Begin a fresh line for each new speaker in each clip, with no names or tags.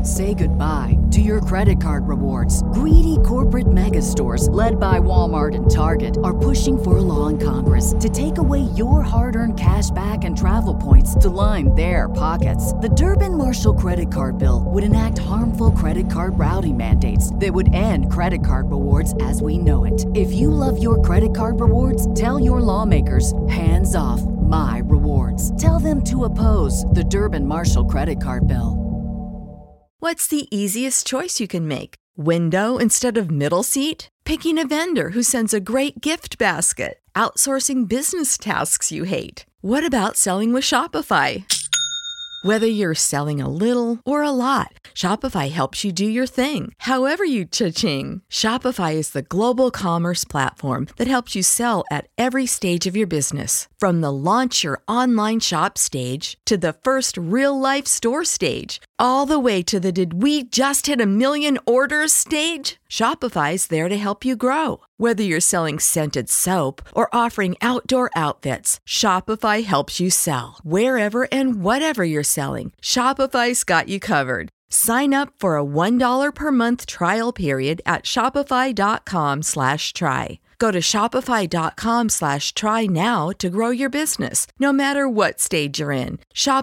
Say goodbye to your credit card rewards. Greedy corporate mega stores, led by Walmart and Target, are pushing for a law in Congress to take away your hard-earned cash back and travel points to line their pockets. The Durbin-Marshall credit card bill would enact harmful credit card routing mandates that would end credit card rewards as we know it. If you love your credit card rewards, tell your lawmakers, hands off my rewards. Tell them to oppose the Durbin-Marshall credit card bill.
What's the easiest choice you can make? Window instead of middle seat? Picking a vendor who sends a great gift basket? Outsourcing business tasks you hate? What about selling with Shopify? Whether you're selling a little or a lot, Shopify helps you do your thing, however you cha-ching. Shopify is the global commerce platform that helps you sell at every stage of your business. From the launch your online shop stage to the first real-life store stage, all the way to the did we just hit 1 million orders stage? Shopify's there to help you grow. Whether you're selling scented soap or offering outdoor outfits, Shopify helps you sell. Wherever and whatever you're selling, Shopify's got you covered. Sign up for a $1 per month trial period at shopify.com/try. Go to shopify.com/try now to grow your business, no matter what stage you're in.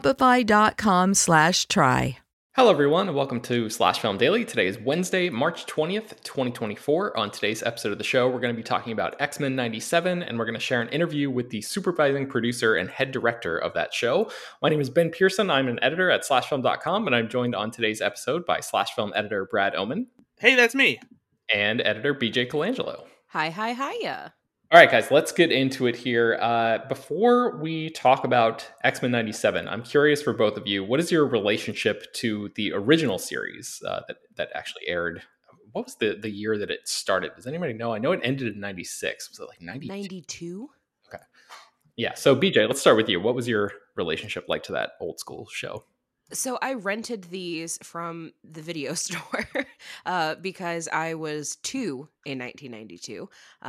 Shopify.com/try.
Hello, everyone, and welcome to Slash Film Daily. Today is Wednesday, March 20th, 2024. On today's episode of the show, we're going to be talking about X-Men 97, and we're going to share an interview with the supervising producer and head director of that show. My name is Ben Pearson. I'm an editor at slashfilm.com, and I'm joined on today's episode by Slash Film editor Brad Oman.
Hey, that's me.
And editor BJ Colangelo.
Hiya.
All right, guys, let's get into it here. Before we talk about X-Men 97, I'm curious for both of you, what is your relationship to the original series that actually aired? What was the year that it started? Does anybody know? I know it ended in 96. Was it like 92?
92?
Okay. Yeah, so BJ, let's start with you. What was your relationship like to that old school show?
So I rented these from the video store because I was 2 in 1992.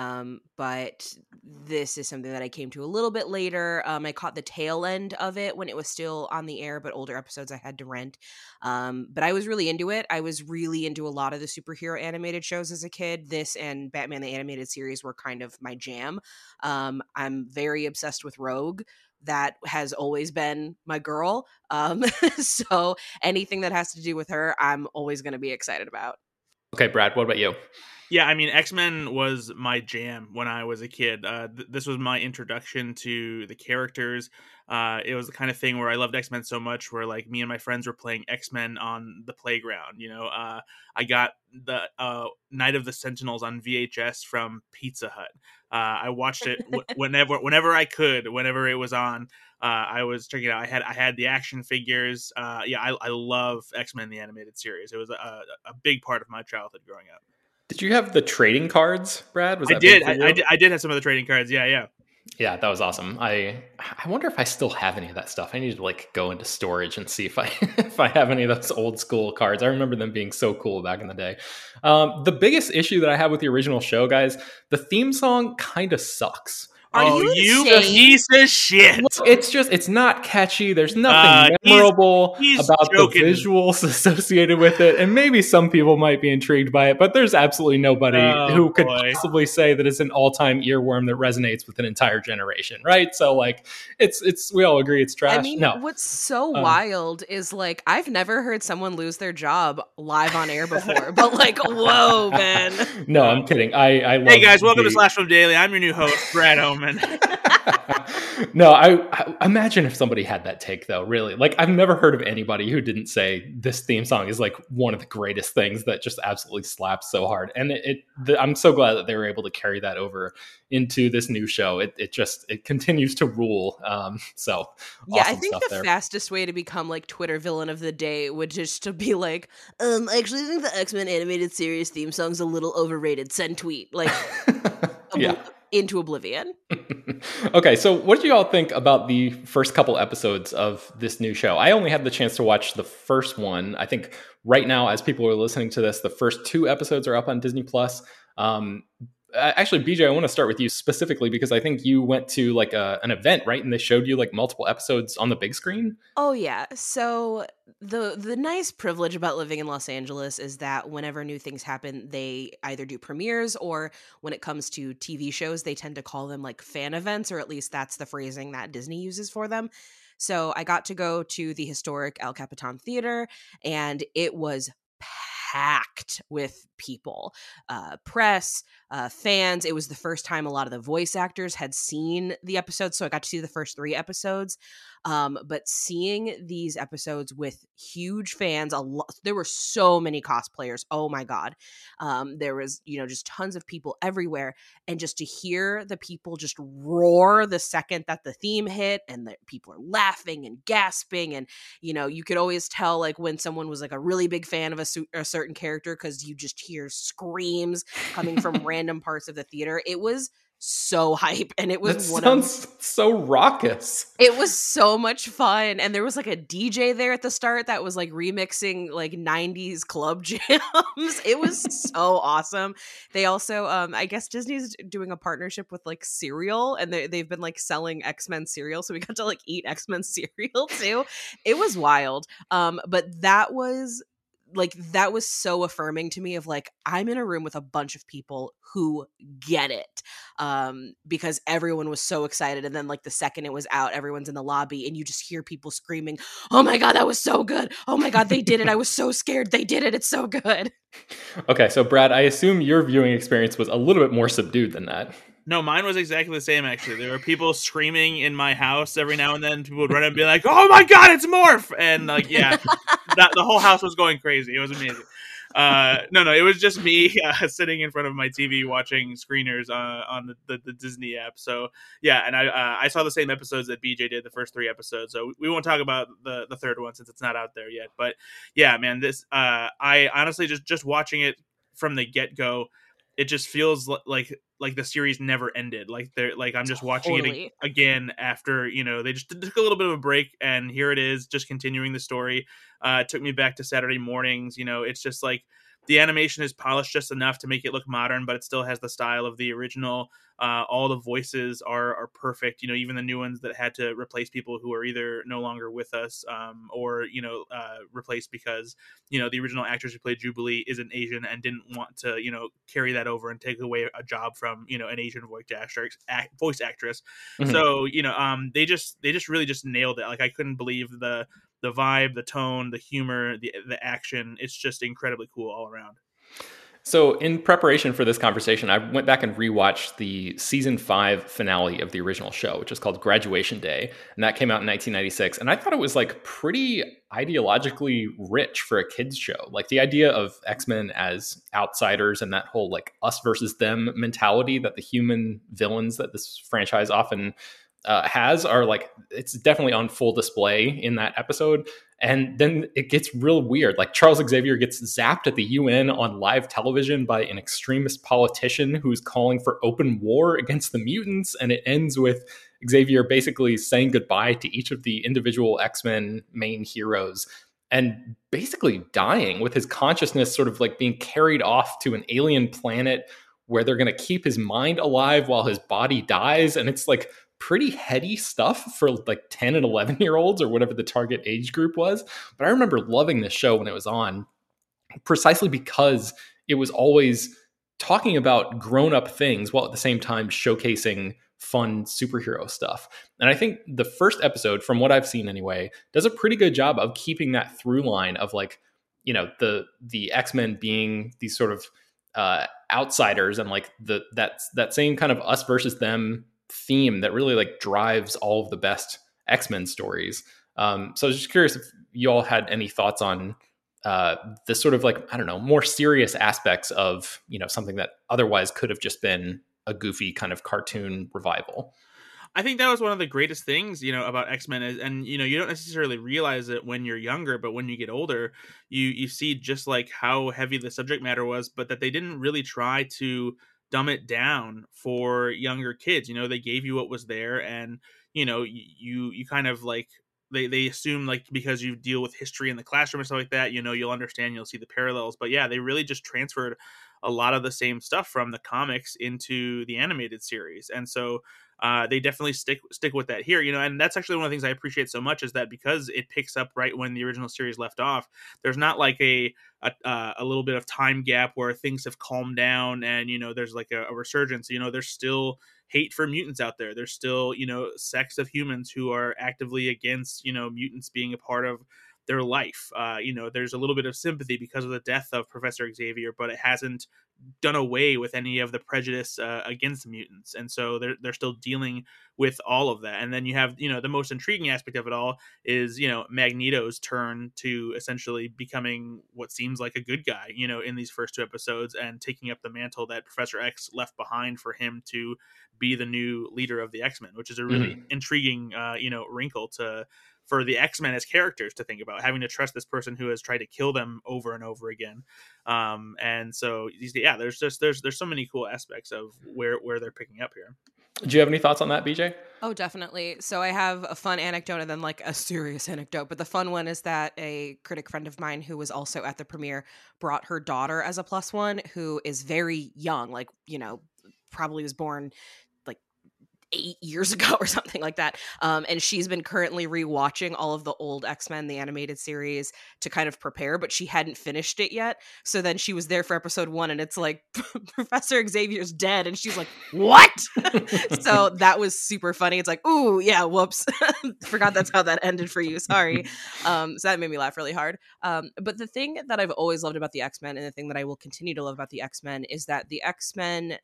But this is something that I came to a little bit later. I caught the tail end of it when it was still on the air, but older episodes I had to rent. But I was really into it. I was really into a lot of the superhero animated shows as a kid. This and Batman the Animated Series were kind of my jam. I'm very obsessed with Rogue. That has always been my girl. So anything that has to do with her, I'm always going to be excited about.
Okay, Brad, what about you?
Yeah, I mean, X-Men was my jam when I was a kid. This was my introduction to the characters. It was the kind of thing where I loved X-Men so much where like me and my friends were playing X-Men on the playground. You know, I got the Night of the Sentinels on VHS from Pizza Hut. I watched it whenever I could, whenever it was on. I was checking it out. I had the action figures. I love X-Men the Animated Series. It was a big part of my childhood growing up.
Did you have the trading cards, Brad?
I did. I did have some of the trading cards. Yeah.
Yeah, that was awesome. I wonder if I still have any of that stuff. I need to like go into storage and see if I if I have any of those old school cards. I remember them being so cool back in the day. The biggest issue that I have with the original show, guys, the theme song kind of sucks.
Are you
piece of shit?
Look, it's not catchy. There's nothing memorable about joking. The visuals associated with it. And maybe some people might be intrigued by it, but there's absolutely nobody who could possibly say that it's an all-time earworm that resonates with an entire generation, right? So like it's we all agree it's trash.
I mean, what's so wild is like I've never heard someone lose their job live on air before, but like, whoa, man.
No, I'm kidding. I love
Hey guys, welcome to Slash Film Daily. I'm your new host, Brad Oman.
No, I imagine if somebody had that take though, really. Like I've never heard of anybody who didn't say this theme song is like one of the greatest things that just absolutely slaps so hard. And I'm so glad that they were able to carry that over into this new show. It continues to rule. So
yeah,
awesome
I think the fastest way to become like Twitter villain of the day would just to be like, actually I think the X-Men Animated Series theme song's a little overrated. Send tweet. Like
yeah.
Into oblivion.
Okay, so what did you all think about the first couple episodes of this new show? I only had the chance to watch the first one. I think right now, as people are listening to this, the first 2 episodes are up on Disney Plus. Actually, BJ, I want to start with you specifically because I think you went to like an event, right? And they showed you like multiple episodes on the big screen.
Oh yeah. So the nice privilege about living in Los Angeles is that whenever new things happen, they either do premieres, or when it comes to TV shows, they tend to call them like fan events, or at least that's the phrasing that Disney uses for them. So I got to go to the historic El Capitan Theater, and it was packed with people, press, fans. It was the first time a lot of the voice actors had seen the episodes, so I got to see the first 3 episodes. But seeing these episodes with huge fans, there were so many cosplayers. Oh my god, there was just tons of people everywhere, and just to hear the people just roar the second that the theme hit, and the people are laughing and gasping, and you could always tell like when someone was like a really big fan of a certain character, because you just hear screams coming from random parts of the theater. It was so hype, and it was
sounds so raucous.
It was so much fun, and there was like a DJ there at the start that was like remixing like 90s club jams. It was so awesome. They also I guess Disney's doing a partnership with like cereal, and they've been like selling X-Men cereal, so we got to like eat X-Men cereal too. It was wild. But that was so affirming to me of like, I'm in a room with a bunch of people who get it, because everyone was so excited. And then like the second it was out, everyone's in the lobby and you just hear people screaming, oh my god, that was so good, oh my god, they did it, I was so scared, they did it, it's so good.
Okay, so Brad, I assume your viewing experience was a little bit more subdued than that.
No, mine was exactly the same, actually. There were people screaming in my house every now and then. People would run and be like, oh my god, it's Morph! And like, yeah, the whole house was going crazy. It was amazing. No, it was just me sitting in front of my TV watching screeners on the Disney app. So yeah, and I saw the same episodes that BJ did, the first 3 episodes. So we won't talk about the third one since it's not out there yet. But yeah, man, this I honestly just watching it from the get-go, it just feels like the series never ended. Like they're like, I'm just watching it again after, they just took a little bit of a break, and here it is, just continuing the story. It took me back to Saturday mornings. It's just like the animation is polished just enough to make it look modern, but it still has the style of the original. All the voices are perfect. Even the new ones that had to replace people who are either no longer with us, or replaced because the original actress who played Jubilee isn't Asian and didn't want to carry that over and take away a job from an Asian voice actress. Mm-hmm. So they just really just nailed it. Like, I couldn't believe the vibe, the tone, the humor, the action. It's just incredibly cool all around.
So in preparation for this conversation, I went back and rewatched the season 5 finale of the original show, which is called Graduation Day. And that came out in 1996. And I thought it was like pretty ideologically rich for a kid's show. Like the idea of X-Men as outsiders and that whole like us versus them mentality that the human villains that this franchise often has are like, it's definitely on full display in that episode. And then it gets real weird. Like Charles Xavier gets zapped at the UN on live television by an extremist politician who's calling for open war against the mutants. And it ends with Xavier basically saying goodbye to each of the individual X-Men main heroes and basically dying, with his consciousness sort of like being carried off to an alien planet where they're going to keep his mind alive while his body dies. And it's like pretty heady stuff for like 10 and 11-year-olds or whatever the target age group was. But I remember loving this show when it was on, precisely because it was always talking about grown-up things while at the same time showcasing fun superhero stuff. And I think the first episode, from what I've seen anyway, does a pretty good job of keeping that through line of like, the X-Men being these sort of outsiders, and like that same kind of us versus them theme that really like drives all of the best X-Men stories. So I was just curious if you all had any thoughts on the sort of like, I don't know, more serious aspects of, something that otherwise could have just been a goofy kind of cartoon revival.
I think that was one of the greatest things, about X-Men is, and, you don't necessarily realize it when you're younger, but when you get older, you see just like how heavy the subject matter was, but that they didn't really try to dumb it down for younger kids. They gave you what was there, and you kind of like they assume like because you deal with history in the classroom and stuff like that, you'll understand, you'll see the parallels. But yeah, they really just transferred a lot of the same stuff from the comics into the animated series. And so they definitely stick with that here, and that's actually one of the things I appreciate so much, is that because it picks up right when the original series left off, there's not like a little bit of time gap where things have calmed down and there's like a resurgence. There's still hate for mutants out there. There's still sects of humans who are actively against mutants being a part of their life. There's a little bit of sympathy because of the death of Professor Xavier, but it hasn't done away with any of the prejudice against mutants. And so they're still dealing with all of that. And then you have, the most intriguing aspect of it all is, Magneto's turn to essentially becoming what seems like a good guy, in these first 2 episodes, and taking up the mantle that Professor X left behind for him to be the new leader of the X-Men, which is a really intriguing, wrinkle for the X-Men as characters to think about, having to trust this person who has tried to kill them over and over again. And so, there's so many cool aspects of where they're picking up here.
Do you have any thoughts on that, BJ?
Oh, definitely. So I have a fun anecdote and then like a serious anecdote. But the fun one is that a critic friend of mine who was also at the premiere brought her daughter as a +1, who is very young, like, probably was born 8 years ago or something like that. And she's been currently rewatching all of the old X-Men, the animated series, to kind of prepare, but she hadn't finished it yet. So then she was there for episode 1 and it's like, Professor Xavier's dead. And she's like, what? So that was super funny. It's like, ooh, yeah, whoops. Forgot that's how that ended for you. Sorry. So that made me laugh really hard. But the thing that I've always loved about the X-Men, and the thing that I will continue to love about the X-Men, is that the X-Men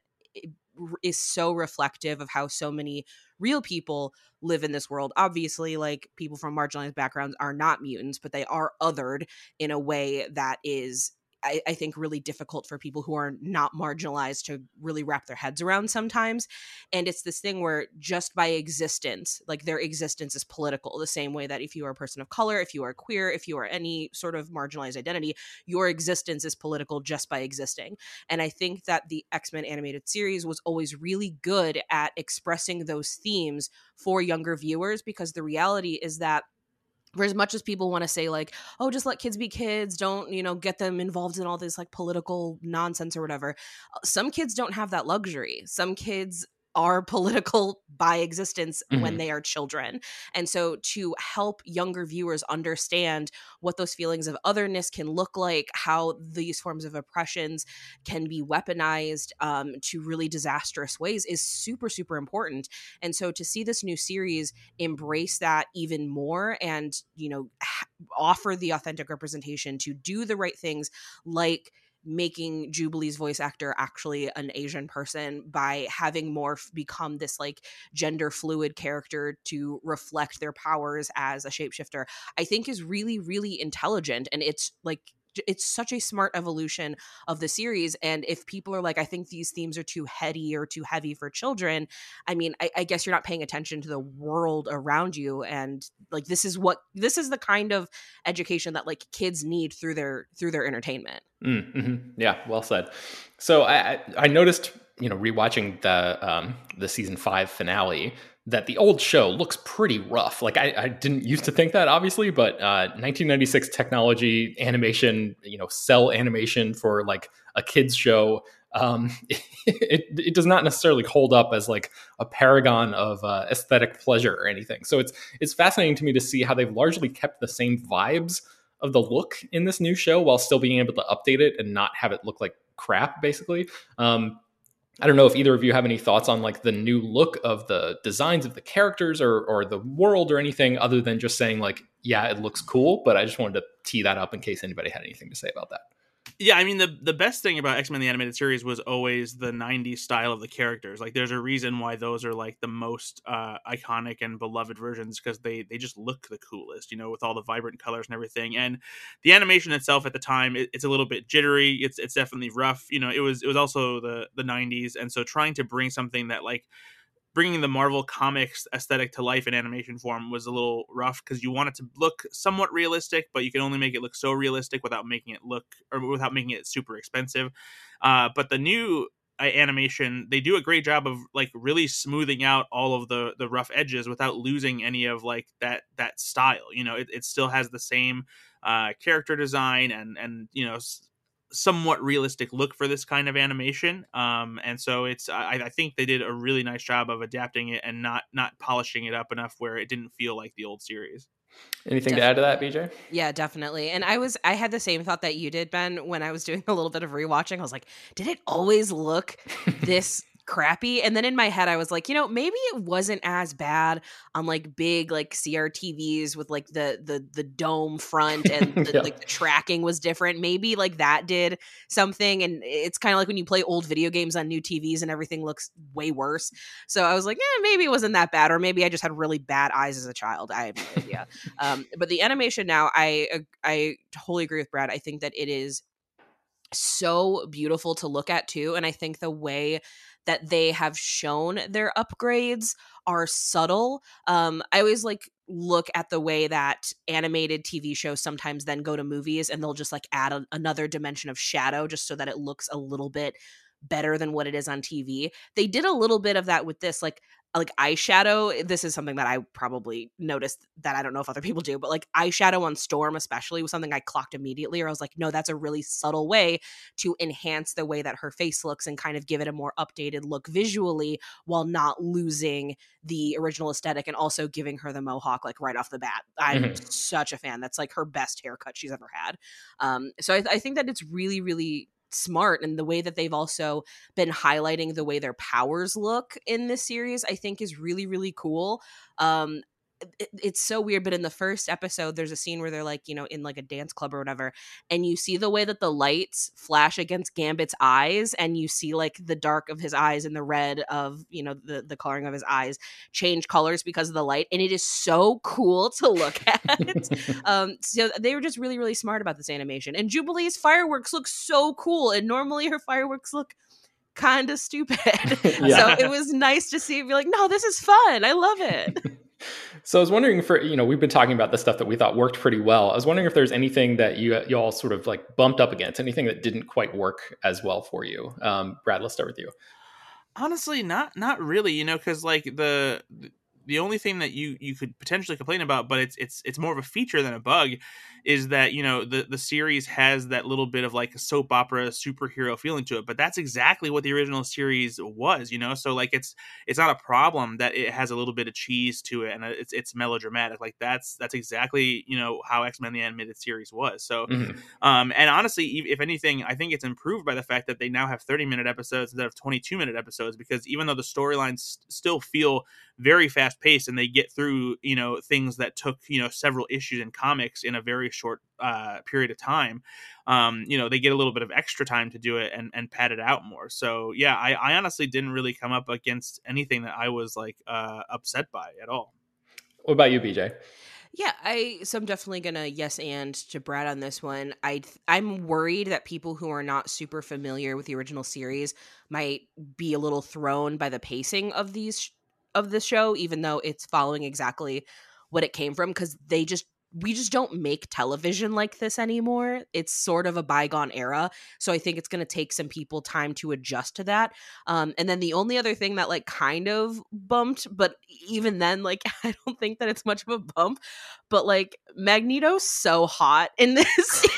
is so reflective of how so many real people live in this world. Obviously, like, people from marginalized backgrounds are not mutants, but they are othered in a way that is, I think, really difficult for people who are not marginalized to really wrap their heads around sometimes. And it's this thing where just by existence, like, their existence is political, the same way that if you are a person of color, if you are queer, if you are any sort of marginalized identity, your existence is political just by existing. And I think that the X-Men animated series was always really good at expressing those themes for younger viewers, because the reality is that for as much as people want to say, like, oh, just let kids be kids, don't, get them involved in all this like political nonsense or whatever. Some kids don't have that luxury. Some kids are political by existence when they are children. And so to help younger viewers understand what those feelings of otherness can look like, how these forms of oppressions can be weaponized to really disastrous ways, is super, super important. And so to see this new series embrace that even more and, offer the authentic representation, to do the right things, like making Jubilee's voice actor actually an Asian person, by having Morph become this like gender fluid character to reflect their powers as a shapeshifter, I think is really, really intelligent. And it's like, it's such a smart evolution of the series. And if people are like, I think these themes are too heady or too heavy for children, I mean, I guess you're not paying attention to the world around you. And like, this is the kind of education that like kids need through their entertainment.
Mm-hmm. Yeah, well said. So I noticed, rewatching the season 5 finale, that the old show looks pretty rough. Like, I didn't used to think that, obviously, but 1996 technology, animation, cell animation for like a kids show, it does not necessarily hold up as like a paragon of aesthetic pleasure or anything. So it's fascinating to me to see how they've largely kept the same vibes of the look in this new show while still being able to update it and not have it look like crap, basically. I don't know if either of you have any thoughts on like the new look of the designs of the characters or the world or anything, other than just saying like, yeah, it looks cool. But I just wanted to tee that up in case anybody had anything to say about that.
Yeah, I mean, the best thing about X-Men the Animated Series was always the 90s style of the characters. Like, there's a reason why those are like the most iconic and beloved versions, because they just look the coolest, with all the vibrant colors and everything. And the animation itself at the time, it's a little bit jittery. It's definitely rough. It was also the 90s, and so trying to bring something that like bringing the Marvel Comics aesthetic to life in animation form was a little rough, because you want it to look somewhat realistic, but you can only make it look so realistic without making it super expensive. But the new animation, they do a great job of like really smoothing out all of the rough edges without losing any of like that style. It still has the same character design and somewhat realistic look for this kind of animation. And so I think they did a really nice job of adapting it and not polishing it up enough where it didn't feel like the old series.
Anything to add to that, BJ?
Yeah, definitely. And I had the same thought that you did, Ben, when I was doing a little bit of rewatching. I was like, did it always look this crappy? And then in my head I was like, maybe it wasn't as bad on like big like CRTVs with like the dome front and
Yeah.
like the tracking was different. Maybe like that did something, and it's kind of like when you play old video games on new TVs and everything looks way worse. So I was like, maybe it wasn't that bad, or maybe I just had really bad eyes as a child. I have no idea. But the animation now, I totally agree with Brad. I think that it is so beautiful to look at too, and I think the way that they have shown their upgrades are subtle. I always like look at the way that animated TV shows sometimes then go to movies and they'll just like add another dimension of shadow just so that it looks a little bit better than what it is on TV. They did a little bit of that with this, like eyeshadow. This is something that I probably noticed that I don't know if other people do, but like eyeshadow on Storm especially was something I clocked immediately, or I was like, no, that's a really subtle way to enhance the way that her face looks and kind of give it a more updated look visually while not losing the original aesthetic, and also giving her the mohawk like right off the bat. I'm such a fan. That's like her best haircut she's ever had. So I think that it's really, really smart, and the way that they've also been highlighting the way their powers look in this series I think is really, really cool. It's so weird, but in the first episode there's a scene where they're like, in like a dance club or whatever, and you see the way that the lights flash against Gambit's eyes, and you see like the dark of his eyes and the red of the coloring of his eyes change colors because of the light, and it is so cool to look at. So they were just really, really smart about this animation, and Jubilee's fireworks look so cool, and normally her fireworks look kind of stupid.
Yeah.
So it was nice to see it be like, no, this is fun, I love it.
So I was wondering, we've been talking about the stuff that we thought worked pretty well. I was wondering if there's anything that you all sort of like bumped up against, anything that didn't quite work as well for you. Brad, let's start with you.
Honestly, not really, because like the only thing that you could potentially complain about, but it's more of a feature than a bug, is that the series has that little bit of like a soap opera superhero feeling to it, but that's exactly what the original series was, so like it's not a problem that it has a little bit of cheese to it and it's melodramatic. Like that's exactly how X-Men the Animated Series was. So and honestly, if anything, I think it's improved by the fact that they now have 30-minute episodes instead of 22-minute episodes, because even though the storylines still feel very fast paced and they get through things that took several issues in comics in a very short period of time, they get a little bit of extra time to do it and pad it out more. So yeah, I honestly didn't really come up against anything that I was like upset by at all.
What about you, BJ?
Yeah, I'm definitely gonna yes and to Brad on this one. I'm worried that people who are not super familiar with the original series might be a little thrown by the pacing of this show, even though it's following exactly what it came from, because we just don't make television like this anymore. It's sort of a bygone era. So I think it's going to take some people time to adjust to that. And then the only other thing that like kind of bumped, but even then, like, I don't think that it's much of a bump, but like Magneto's so hot in this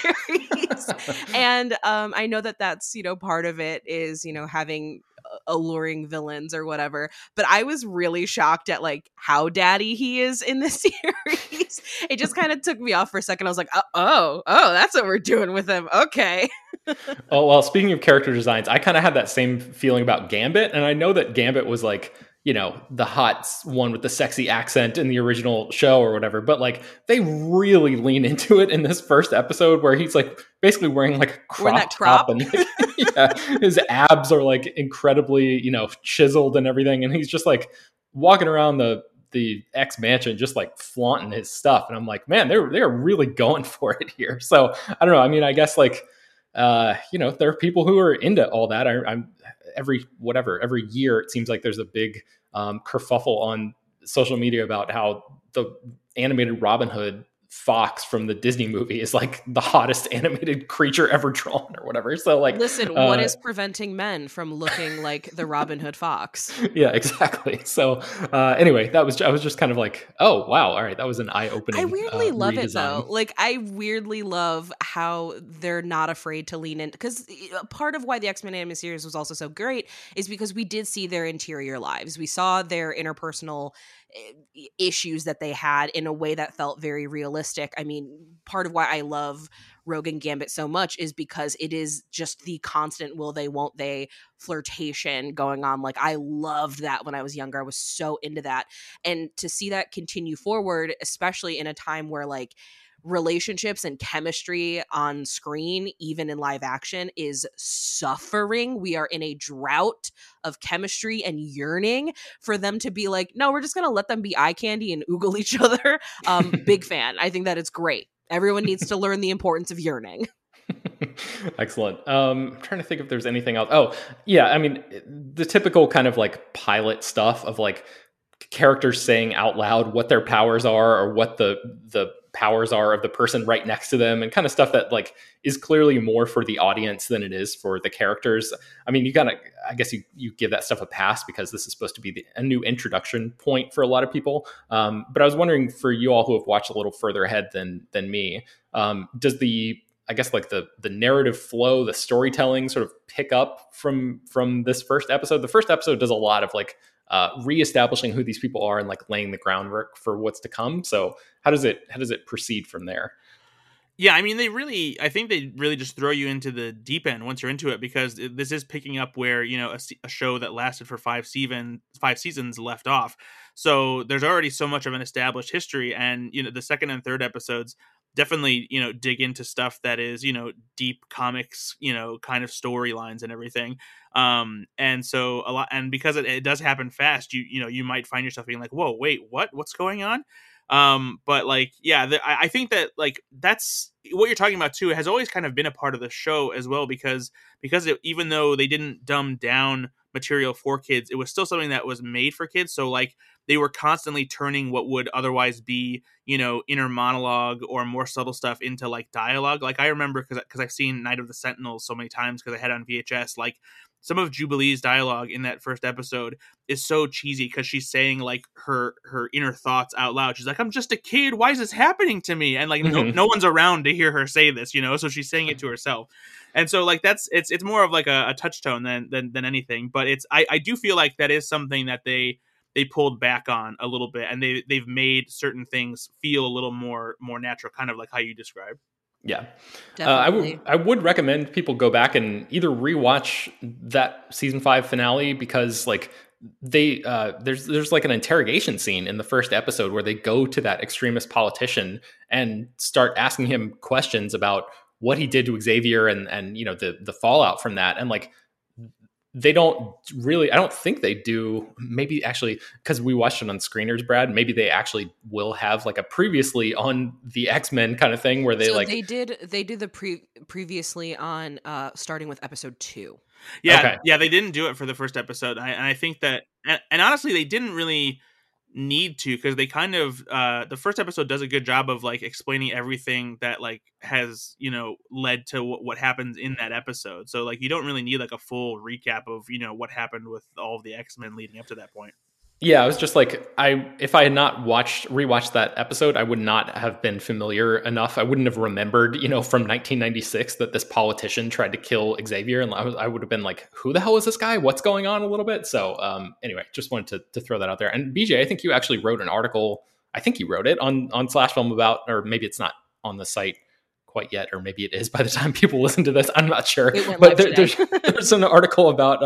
series. And I know that that's, part of it is, having alluring villains or whatever, but I was really shocked at like how daddy he is in this series. It just kind of took me off for a second. I was like, oh, that's what we're doing with him. Okay.
Oh, well, speaking of character designs, I kind of had that same feeling about Gambit, and I know that Gambit was like, the hot one with the sexy accent in the original show or whatever, but like they really lean into it in this first episode where he's like basically wearing like a crop top and like, yeah, his abs are like incredibly, chiseled and everything. And he's just like walking around the X mansion, just like flaunting his stuff. And I'm like, man, they're really going for it here. So I don't know. I mean, I guess like, there are people who are into all that. I'm every year, it seems like there's a big kerfuffle on social media about how the animated Robin Hood Fox from the Disney movie is like the hottest animated creature ever drawn or whatever. So like,
listen, what is preventing men from looking like the Robin Hood fox?
Yeah, exactly. So anyway, I was just kind of like, oh wow, all right, that was an eye-opening.
I weirdly love
redesign.
it though. Like I weirdly love how they're not afraid to lean in, because part of why the X-Men animated series was also so great is because we did see their interior lives. We saw their interpersonal issues that they had in a way that felt very realistic. I mean, part of why I love Rogue and Gambit so much is because it is just the constant will they won't they flirtation going on. Like I loved that when I was younger. I was so into that, and to see that continue forward, especially in a time where like relationships and chemistry on screen, even in live action, is suffering. We are in a drought of chemistry and yearning for them to be like, no, we're just gonna let them be eye candy and oogle each other. Big fan. I think that it's great. Everyone needs to learn the importance of yearning.
Excellent. I'm trying to think if there's anything else. Oh, yeah. I mean, the typical kind of like pilot stuff of like characters saying out loud what their powers are or what the powers are of the person right next to them, and kind of stuff that like is clearly more for the audience than it is for the characters. I mean, I guess you give that stuff a pass because this is supposed to be a new introduction point for a lot of people. But I was wondering, for you all who have watched a little further ahead than me, does I guess like the narrative flow, the storytelling sort of pick up from this first episode? The first episode does a lot of like reestablishing who these people are and like laying the groundwork for what's to come. So how does it proceed from there?
Yeah, I mean, I think they really just throw you into the deep end once you're into it, because this is picking up where, you know, a show that lasted for 5 seasons left off. So there's already so much of an established history, and, you know, the second and third episodes definitely, you know, dig into stuff that is, you know, deep comics, you know, kind of storylines and everything. And so a lot, and because it does happen fast, you know, you might find yourself being like, whoa, wait, what's going on? But like, yeah, I think that like that's what you're talking about too. It has always kind of been a part of the show as well, because even though they didn't dumb down material for kids, it was still something that was made for kids. So like they were constantly turning what would otherwise be, you know, inner monologue or more subtle stuff into like dialogue. Like I remember, because I've seen Night of the Sentinels so many times because I had it on VHS, like some of Jubilee's dialogue in that first episode is so cheesy because she's saying like her inner thoughts out loud. She's like, I'm just a kid. Why is this happening to me? And like, no one's around to hear her say this, you know? So she's saying it to herself. And so like, it's more of like a touchstone than anything. But I do feel like that is something that they pulled back on a little bit, and they've made certain things feel a little more natural, kind of like how you described.
Yeah.
Definitely.
I would recommend people go back and either rewatch that season 5 finale, because like there's like an interrogation scene in the first episode where they go to that extremist politician and start asking him questions about what he did to Xavier and you know, the fallout from that. And like, they don't really, I don't think they do. Maybe actually, because we watched it on screeners, Brad, maybe they actually will have like a previously on the X-Men kind of thing where they
they did the previously on starting with episode 2.
Yeah.
Okay.
Yeah. They didn't do it for the first episode. I think that, and honestly, they didn't really need to, because they kind of the first episode does a good job of like explaining everything that like has, you know, led to what happens in that episode. So like you don't really need like a full recap of, you know, what happened with all of the X-Men leading up to that point.
Yeah, I was just like, if I had not rewatched that episode, I would not have been familiar enough. I wouldn't have remembered, you know, from 1996 that this politician tried to kill Xavier, and I would have been like, who the hell is this guy? What's going on? A little bit. So anyway, just wanted to throw that out there. And BJ, I think you actually wrote an article. I think you wrote it on Slash Film about, or maybe it's not on the site quite yet, or maybe it is by the time people listen to this. I'm not sure. But there's an article about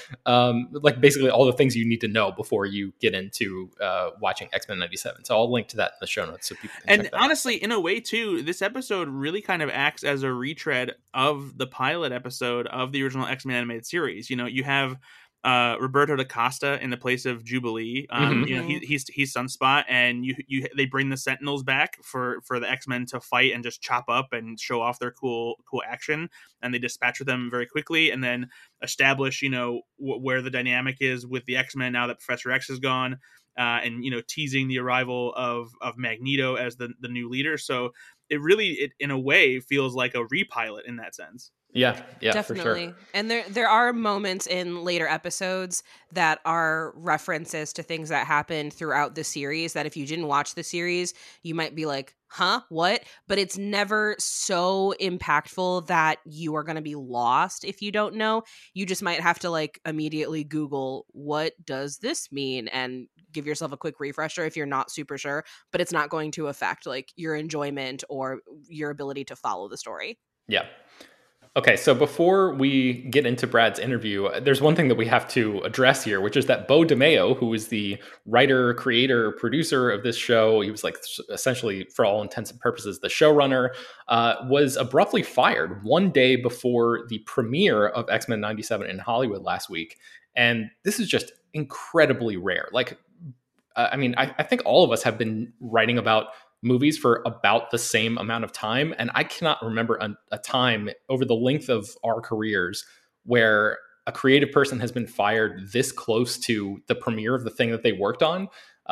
like basically all the things you need to know before you get into watching X-Men 97. So I'll link to that in the show notes so people can check that
honestly, in a way too, this episode really kind of acts as a retread of the pilot episode of the original X-Men animated series. You know, you have Roberto da Costa in the place of Jubilee. You know, he's Sunspot, and they bring the Sentinels back for the X-Men to fight and just chop up and show off their cool action, and they dispatch with them very quickly, and then establish, you know, where the dynamic is with the X-Men now that Professor X is gone. and teasing the arrival of Magneto as the new leader. So it in a way feels like a repilot in that sense.
Yeah,
Definitely.
for sure.
And there are moments in later episodes that are references to things that happened throughout the series that if you didn't watch the series, you might be like, huh, what? But it's never so impactful that you are going to be lost if you don't know. You just might have to like immediately Google, what does this mean? And give yourself a quick refresher if you're not super sure, but it's not going to affect like your enjoyment or your ability to follow the story.
Yeah. Okay, so before we get into Brad's interview, there's one thing that we have to address here, which is that Beau DeMayo, who is the writer, creator, producer of this show, he was like essentially, for all intents and purposes, the showrunner, was abruptly fired one day before the premiere of X-Men 97 in Hollywood last week. And this is just incredibly rare. Like, I think all of us have been writing about movies for about the same amount of time. And I cannot remember a time over the length of our careers where a creative person has been fired this close to the premiere of the thing that they worked on.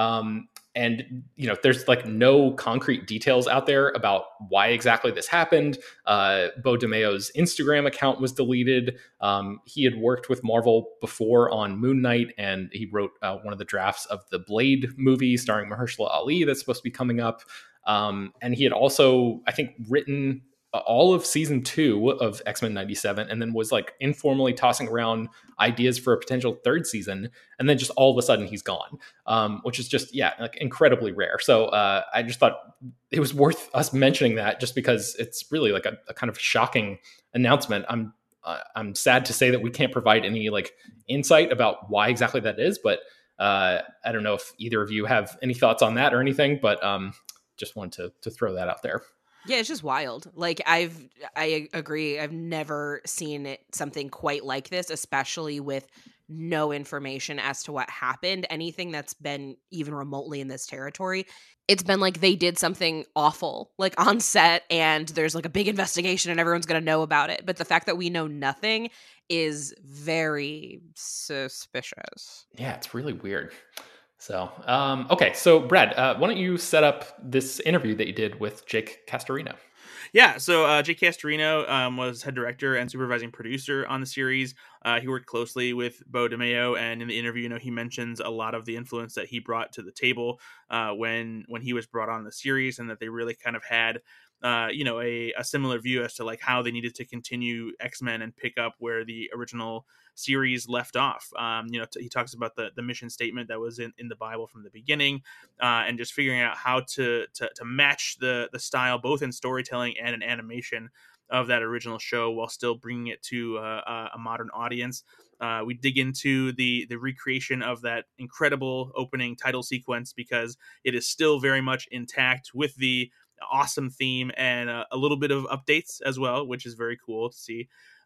And there's like no concrete details out there about why exactly this happened. Beau DeMayo's Instagram account was deleted. He had worked with Marvel before on Moon Knight, and he wrote one of the drafts of the Blade movie starring Mahershala Ali that's supposed to be coming up. And he had also, I think, written all of season 2 of X-Men 97, and then was like informally tossing around ideas for a potential third season. And then just all of a sudden he's gone, which is just, like incredibly rare. So I just thought it was worth us mentioning that just because it's really like a kind of shocking announcement. I'm sad to say that we can't provide any like insight about why exactly that is, but I don't know if either of you have any thoughts on that or anything, but just wanted to throw that out there.
Yeah, it's just wild. Like I agree. I've never seen something quite like this, especially with no information as to what happened. Anything that's been even remotely in this territory, it's been like they did something awful, like on set, and there's like a big investigation and everyone's going to know about it. But the fact that we know nothing is very suspicious.
Yeah, it's really weird. So, okay. So Brad, why don't you set up this interview that you did with Jake Castorino?
Yeah, so Jake Castorino was head director and supervising producer on the series. He worked closely with Beau DeMayo, and in the interview, he mentions a lot of the influence that he brought to the table when he was brought on the series, and that they really kind of had a similar view as to like how they needed to continue X-Men and pick up where the original series left off. He talks about the mission statement that was in the Bible from the beginning, and just figuring out how to match the style both in storytelling and in animation of that original show while still bringing it to a modern audience. We dig into the recreation of that incredible opening title sequence because it is still very much intact with the awesome theme and a little bit of updates as well, which is very cool to see.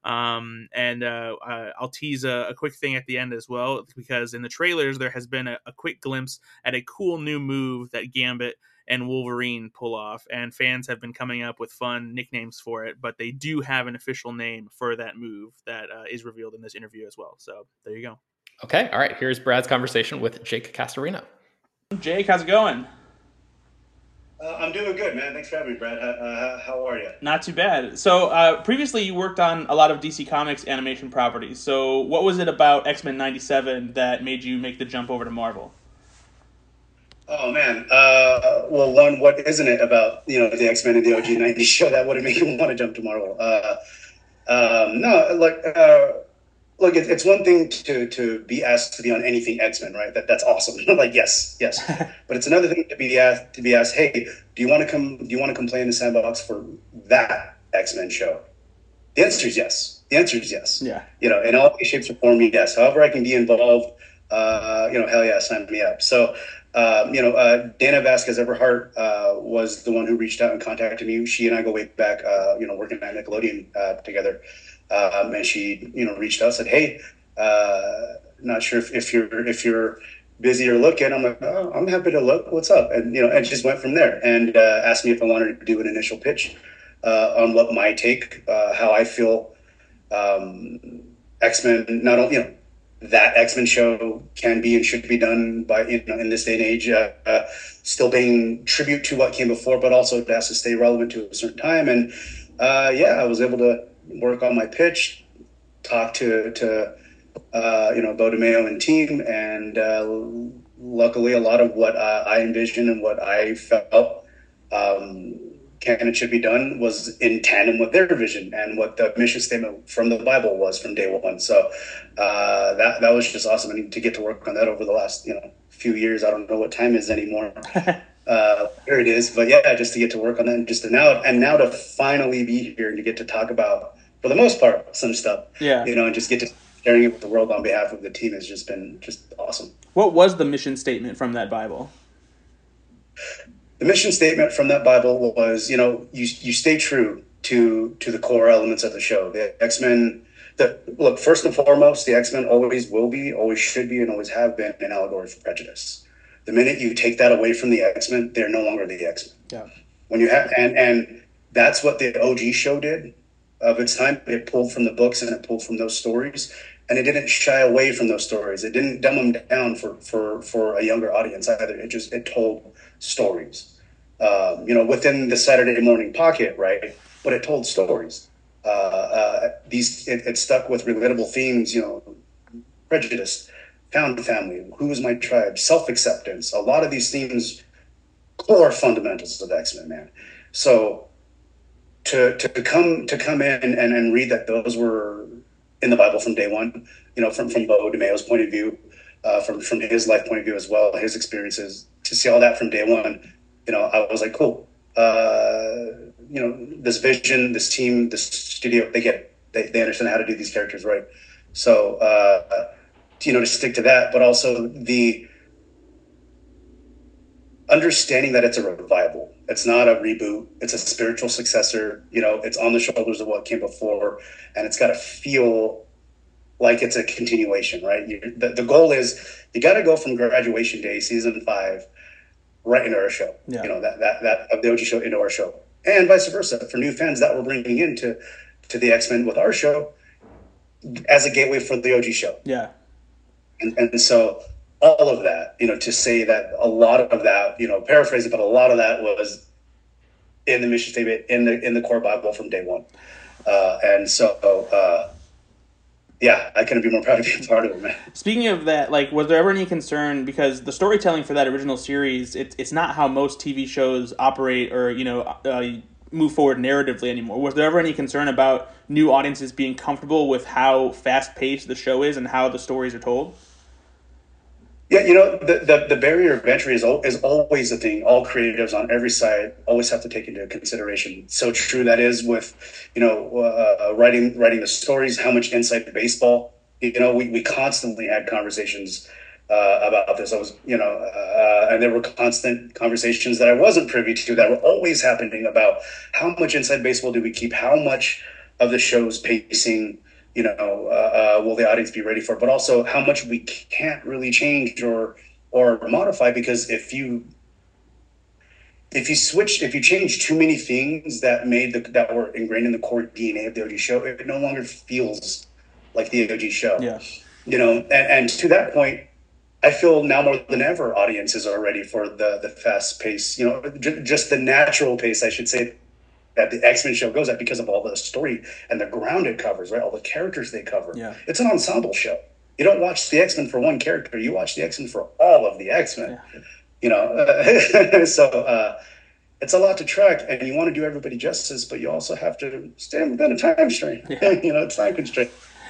I'll tease a quick thing at the end as well, because in the trailers there has been a quick glimpse at a cool new move that Gambit and Wolverine pull off, and fans have been coming up with fun nicknames for it, but they do have an official name for that move that is revealed in this interview as well. So there you go.
Okay. All right. Here's Brad's conversation with Jake Castorino.
Jake, how's it going?
I'm doing good, man. Thanks for having me, Brad. How are you?
Not too bad. So previously you worked on a lot of DC Comics animation properties. So what was it about X-Men 97 that made you make the jump over to Marvel?
Oh, man. Well, one, what isn't it about, the X-Men and the OG 90s show that would have made you want to jump to Marvel? Look, it's one thing to be asked to be on anything X-Men, right? That's awesome. Like, yes. But it's another thing to be asked, hey, do you want to come play in the sandbox for that X-Men show? The answer is yes. Yeah. In all ways, shapes, or form, yes. However I can be involved, hell yeah, sign me up. So, Dana Vasquez Everhart was the one who reached out and contacted me. She and I go way back, working at Nickelodeon together. And she, reached out, said, hey, not sure if you're busy or looking. I'm like, oh, I'm happy to look. What's up? And, and just went from there and asked me if I wanted to do an initial pitch on what my take, how I feel X-Men, not only, that X-Men show can be and should be done by, in this day and age, still paying tribute to what came before, but also it has to stay relevant to a certain time. And I was able to work on my pitch, talk to Beau DeMayo and team, and luckily a lot of what I envisioned and what I felt can and should be done was in tandem with their vision and what the mission statement from the Bible was from day one. So that was just awesome, and to get to work on that over the last few years. I don't know what time is anymore. Here it is, but yeah, just to get to work on that, and just to now to finally be here and to get to talk about, for the most part, some stuff.
Yeah,
and just get to sharing it with the world on behalf of the team has just been just awesome.
What was the mission statement from that Bible?
The mission statement from that Bible was, you stay true to the core elements of the show. The X-Men, look, first and foremost, the X-Men always will be, always should be, and always have been an allegory for prejudice. The minute you take that away from the X-Men, they're no longer the X-Men.
Yeah.
When you have, and that's what the OG show did of its time. It pulled from the books and it pulled from those stories, and it didn't shy away from those stories. It didn't dumb them down for a younger audience either. It told stories, within the Saturday morning pocket, right? But it told stories. It stuck with relatable themes, prejudice, found family, who is my tribe, self-acceptance. A lot of these themes, core fundamentals of X-Men, man. So to come in and read that those were in the Bible from day one, from Beau DeMayo's point of view, from his life point of view as well, his experiences, to see all that from day one, I was like, cool. This vision, this team, this studio, they get it. They understand how to do these characters right. So, to stick to that, but also the understanding that it's a revival. It's not a reboot. It's a spiritual successor. It's on the shoulders of what came before, and it's got to feel like it's a continuation, right? The goal is you got to go from Graduation Day, season 5, right into our show.
Yeah.
That of the OG show into our show, and vice versa for new fans that we're bringing into the X-Men with our show as a gateway for the OG show.
Yeah.
And so all of that, to say that a lot of that, paraphrasing, but a lot of that was in the mission statement, in the core Bible from day one. And so, I couldn't be more proud to be a part of it, man.
Speaking of that, was there ever any concern, because the storytelling for that original series, it's not how most TV shows operate or, move forward narratively anymore. Was there ever any concern about new audiences being comfortable with how fast-paced the show is and how the stories are told?
Yeah, the barrier of entry is always a thing. All creatives on every side always have to take into consideration. So true that is with, writing the stories, how much inside baseball. We constantly had conversations about this. I was, and there were constant conversations that I wasn't privy to that were always happening about how much inside baseball do we keep, how much of the show's pacing, will the audience be ready for, but also how much we can't really change or modify, because if you change too many things that were ingrained in the core DNA of the OG show, it no longer feels like the OG show.
Yeah.
And to that point, I feel now more than ever audiences are ready for the fast pace, just the natural pace, I should say, that the X-Men show goes at, because of all the story and the ground it covers, right? All the characters they cover.
Yeah.
It's an ensemble show. You don't watch the X-Men for one character. You watch the X-Men for all of the X-Men. Yeah. So it's a lot to track, and you want to do everybody justice, but you also have to stand within a time constraint.
Yeah.
It's time constraint.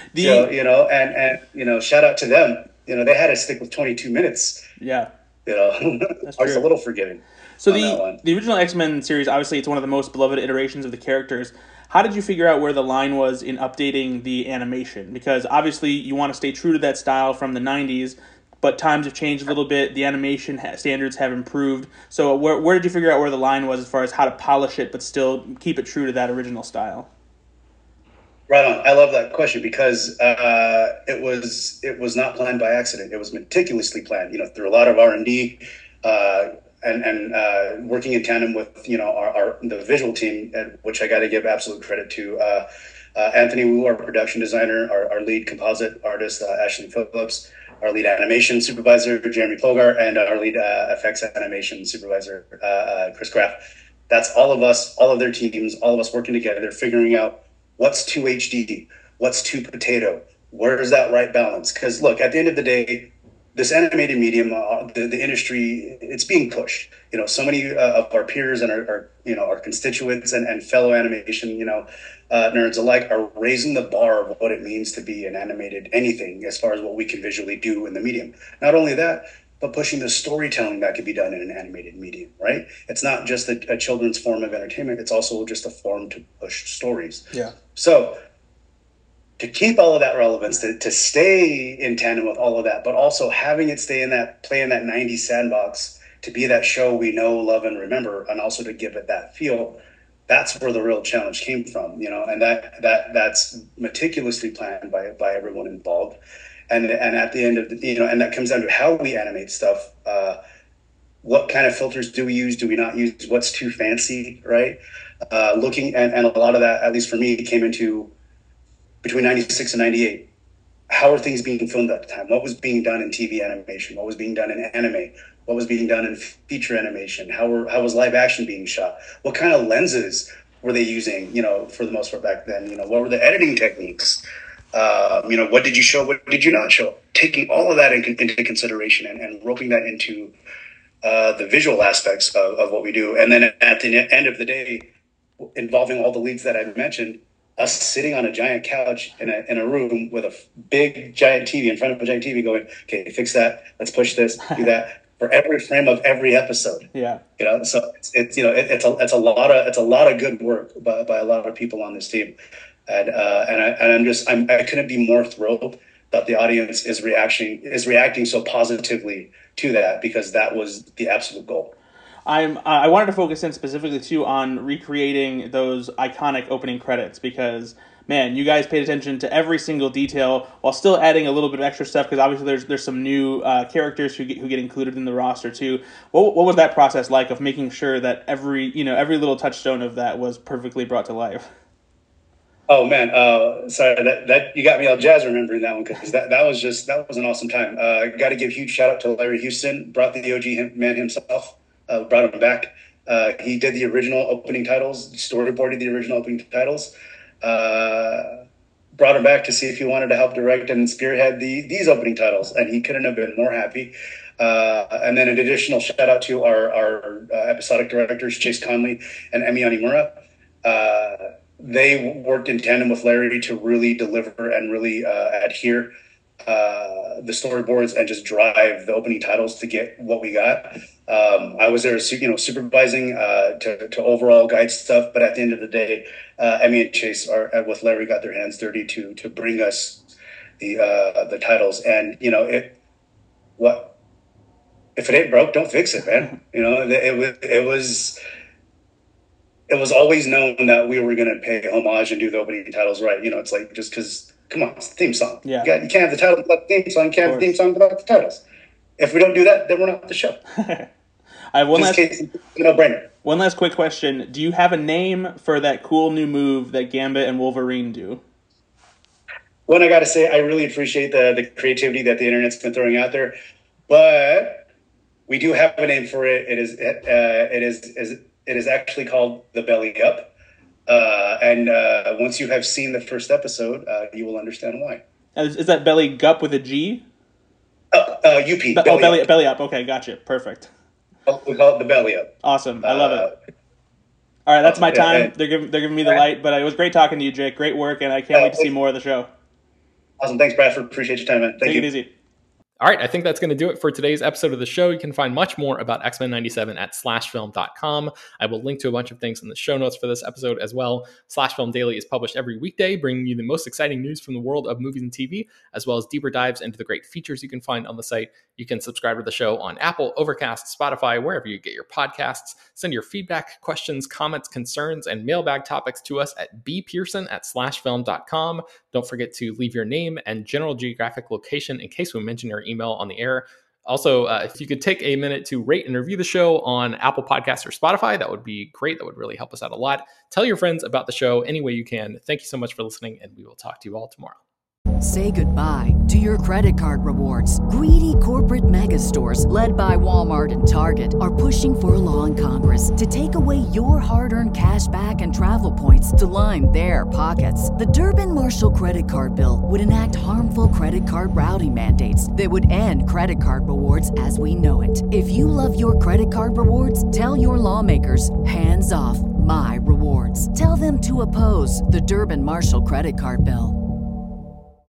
So, shout out to them. They had to stick with 22 minutes.
Yeah.
I was a little forgiving.
So the original X-Men series, obviously, it's one of the most beloved iterations of the characters. How did you figure out where the line was in updating the animation? Because obviously you want to stay true to that style from the 90s, but times have changed a little bit. The animation standards have improved. So where did you figure out where the line was as far as how to polish it but still keep it true to that original style?
Right on. I love that question, because it was not planned by accident. It was meticulously planned, through a lot of R&D, and working in tandem with the visual team, which I got to give absolute credit to. Anthony Wu, our production designer, our lead composite artist, Ashley Phillips, our lead animation supervisor, Jeremy Plogar, and our lead effects animation supervisor, Chris Kraft. That's all of us, all of their teams, all of us working together, figuring out what's too HD, what's too potato, where is that right balance? Because look, at the end of the day, this animated medium, the industry, it's being pushed. So many of our peers and our constituents and fellow animation, nerds alike are raising the bar of what it means to be an animated anything as far as what we can visually do in the medium. Not only that, but pushing the storytelling that can be done in an animated medium, right? It's not just a children's form of entertainment. It's also just a form to push stories.
Yeah.
So to keep all of that relevance, to stay in tandem with all of that, but also having it play in that 90s sandbox, to be that show we know, love, and remember, and also to give it that feel, that's where the real challenge came from, and that's meticulously planned by everyone involved. And at the end of and that comes down to how we animate stuff. What kind of filters do we use? Do we not use? What's too fancy, right? Looking and a lot of that, at least for me, came into between 96 and 98. How are things being filmed at the time? What was being done in TV animation? What was being done in anime? What was being done in feature animation? How was live action being shot? What kind of lenses were they using, for the most part back then? What were the editing techniques? What did you show? What did you not show? Taking all of that into consideration and roping that into the visual aspects of what we do. And then at the end of the day, involving all the leads that I mentioned, us sitting on a giant couch in a room with a big giant TV in front of a giant TV going, okay, fix that. Let's push this, do that for every frame of every episode.
Yeah.
So it's a lot of good work by a lot of people on this team. And I couldn't be more thrilled that the audience is reacting so positively to that, because that was the absolute goal.
I wanted to focus in specifically too on recreating those iconic opening credits, because man, you guys paid attention to every single detail while still adding a little bit of extra stuff, because obviously there's some new characters who get included in the roster too. What was that process like of making sure that every little touchstone of that was perfectly brought to life?
Oh man, sorry that you got me all jazzed remembering that one, because that was an awesome time. Got to give huge shout out to Larry Houston, brought the OG man himself. Brought him back. He did the original opening titles, storyboarded the original opening titles. Brought him back to see if he wanted to help direct and spearhead these opening titles, and he couldn't have been more happy. And then an additional shout out to our episodic directors, Chase Conley and Emi Onimura. They worked in tandem with Larry to really deliver and really adhere the storyboards and just drive the opening titles to get what we got. I was there, supervising to overall guide stuff, but at the end of the day, Emmy and Chase with Larry got their hands dirty to bring us the titles. And if it ain't broke, don't fix it, man. It was always known that we were going to pay homage and do the opening titles right. It's like, just because, come on, it's the theme song.
Yeah.
You can't have the title without the theme song. You can't have the theme song without the titles. If we don't do that, then we're not the show.
I have one
no-brainer.
One last quick question. Do you have a name for that cool new move that Gambit and Wolverine do?
One, I got to say, I really appreciate the creativity that the internet's been throwing out there, but we do have a name for it. It is actually called The Belly Up. And once you have seen the first episode, you will understand why.
Is that Belly Gup with a G?
UP.
Belly Up. Okay, gotcha. Perfect.
We call it The Belly Up.
Awesome. I love it. All right, that's my time. They're giving me the light, but it was great talking to you, Jake. Great work, and I can't wait to see more of the show.
Awesome. Thanks, Bradford. Appreciate your time, man. Thank you.
Take it easy.
All right, I think that's going to do it for today's episode of the show. You can find much more about X-Men 97 at slashfilm.com. I will link to a bunch of things in the show notes for this episode as well. Slash Film Daily is published every weekday, bringing you the most exciting news from the world of movies and TV, as well as deeper dives into the great features you can find on the site. You can subscribe to the show on Apple, Overcast, Spotify, wherever you get your podcasts. Send your feedback, questions, comments, concerns, and mailbag topics to us at bpearson@slashfilm.com. Don't forget to leave your name and general geographic location in case we mention your email on the air. Also, if you could take a minute to rate and review the show on Apple Podcasts or Spotify, that would be great. That would really help us out a lot. Tell your friends about the show any way you can. Thank you so much for listening, and we will talk to you all tomorrow.
Say goodbye to your credit card rewards. Greedy corporate mega stores, led by Walmart and Target, are pushing for a law in Congress to take away your hard-earned cash back and travel points to line their pockets. The Durbin-Marshall credit card bill would enact harmful credit card routing mandates that would end credit card rewards as we know it. If you love your credit card rewards, tell your lawmakers, hands off my rewards. Tell them to oppose the Durbin-Marshall credit card bill.